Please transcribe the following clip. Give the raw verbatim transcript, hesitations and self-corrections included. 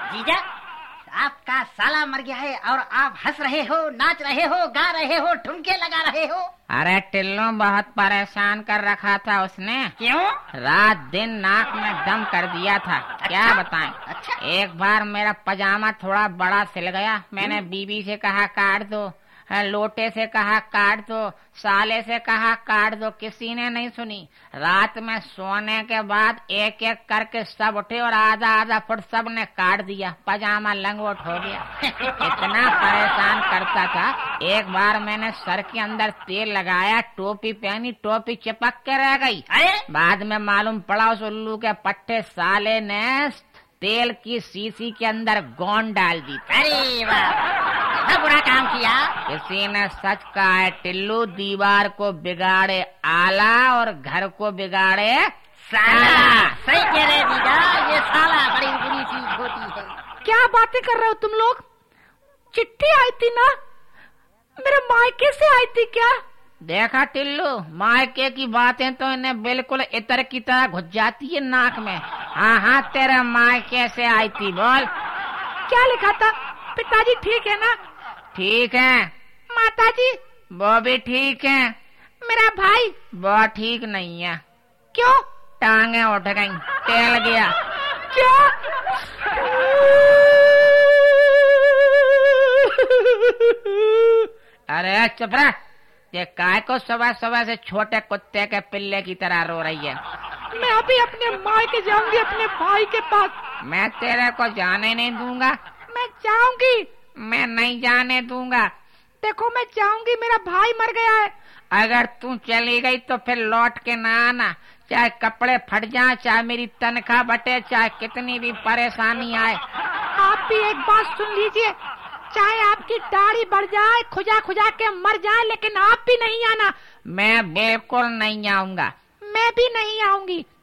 जीजा, आपका साला मर गया है और आप हंस रहे हो, नाच रहे हो, गा रहे हो, ठुमके लगा रहे हो। अरे टिल्लू बहुत परेशान कर रखा था उसने। क्यों? रात दिन नाक में दम कर दिया था। अच्छा? क्या बताएं। अच्छा? एक बार मेरा पजामा थोड़ा बड़ा सिल गया, मैंने बीबी से कहा काट दो, लोटे से कहा काट दो, साले से कहा काट दो, किसी ने नहीं सुनी। रात में सोने के बाद एक एक करके सब उठे और आधा आधा फुट सब ने काट दिया, पजामा लंगोट हो गया। इतना परेशान करता था। एक बार मैंने सर के अंदर तेल लगाया, टोपी पहनी, टोपी चिपक के रह गई। अरे बाद में मालूम पड़ा उस उल्लू के पट्टे साले ने तेल की शीशी के अंदर गोंद डाल दी। अरे वाह, बुरा काम किया। किसी ने सच कहा है टिल्लू, दीवार को बिगाड़े आला और घर को बिगाड़े साला। सही कह रहे जीजा, ये साला बड़ी बुरी चीज होती है। क्या बातें कर रहे हो तुम लोग? चिट्ठी आई थी ना, मेरे मायके से आई थी क्या? देखा टिल्लू, मायके की बातें तो इन्हें बिल्कुल इतर की तरह घुस जाती है नाक में। हाँ हाँ, तेरे मायके से आई थी। बोल क्या लिखा था? पिताजी ठीक है ना? ठीक है। माताजी? वो भी ठीक है। मेरा भाई? वो ठीक नहीं है। क्यों? टांगे उठ गई, टेल गया। क्या? अरे चुप रह, ये काय को सुबह सुबह से छोटे कुत्ते के पिल्ले की तरह रो रही है। मैं अभी अपने माँ के जाऊंगी, अपने भाई के पास। मैं तेरे को जाने नहीं दूंगा। मैं जाऊंगी। मैं नहीं जाने दूंगा। देखो मैं जाऊंगी, मेरा भाई मर गया है। अगर तू चली गई तो फिर लौट के ना आना, चाहे कपड़े फट जाए, चाहे मेरी तनख्वाह बटे, चाहे कितनी भी परेशानी आए। आप भी एक बात सुन लीजिए, चाहे आपकी दाढ़ी बढ़ जाए, खुजा खुजा के मर जाए, लेकिन आप भी नहीं आना। मैं बिल्कुल नहीं आऊंगा। मैं भी नहीं आऊंगी।